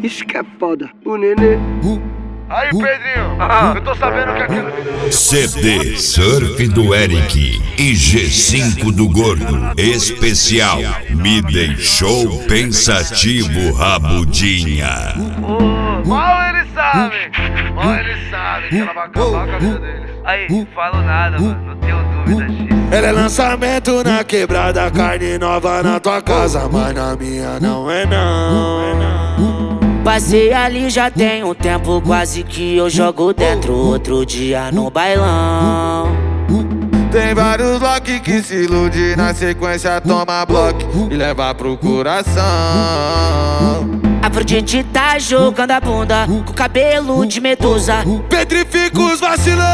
Isso que é foda, o nenê. Aí, Pedrinho, eu tô sabendo que aquilo... CD Surf do Eric e G5 do Gordo. Especial Me Deixou Pensativo, Rabudinha. Mal eles sabem que ela vai acabar com a vida deles. Aí, falo nada, mano, não tenho dúvida disso. Ela é lançamento na quebrada, carne nova na tua casa, mas na minha não é não. Passei ali já tem um tempo, quase que eu jogo dentro. Outro dia no bailão. Tem vários lock que se ilude, na sequência toma bloco e leva pro coração. Afrodite tá jogando a bunda com cabelo de medusa. Petrifica os vacilão.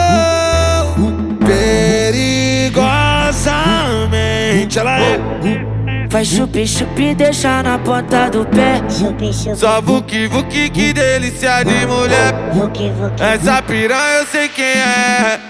Perigosamente ela é. Faz chupi-chupi, deixa na ponta do pé. Só vuki-vuki, que delícia de mulher. Essa piranha eu sei quem é.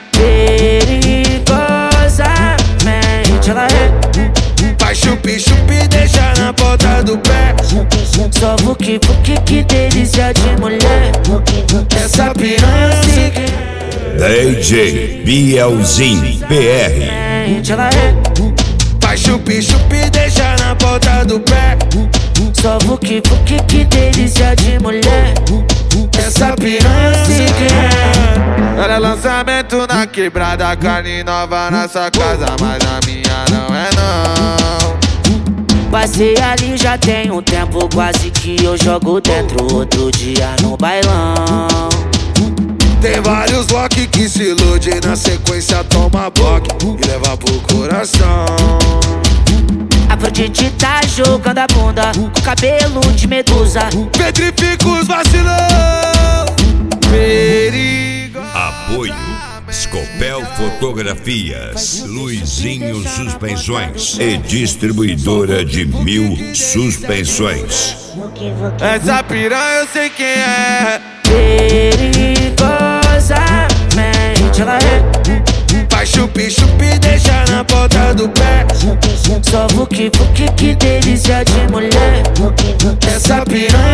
Perigosamente ela é. Faz chupi-chupi, deixa na ponta do pé. Só vuki-vuki, que delícia de mulher. Essa piranha eu sei quem é. DJ Bielzinho PR. Ela é. Faz chupi-chupi, deixa na ponta do pé. Só vuki-vuki, que delícia de mulher. Essa piranha eu sei quem é. Ela é lançamento na quebrada, carne nova na sua casa, mas a minha não é não. Passei ali já tem um tempo, quase que eu jogo dentro. Outro dia no bailão. Tem vários lock que se ilude, na sequência toma bloco e leva pro coração. Afrodite tá jogando a bunda com cabelo de medusa. Petrifica os vacilão. Perigo. Apoio Scopel Fotografias, Luizinho Suspensões e distribuidora de 1000 suspensões. Essa piranha eu sei quem é. Perigosamente ela é. Faz chupi-chupi, deixa na ponta do pé. Só vuki-vuki, que delícia de mulher. Essa piranha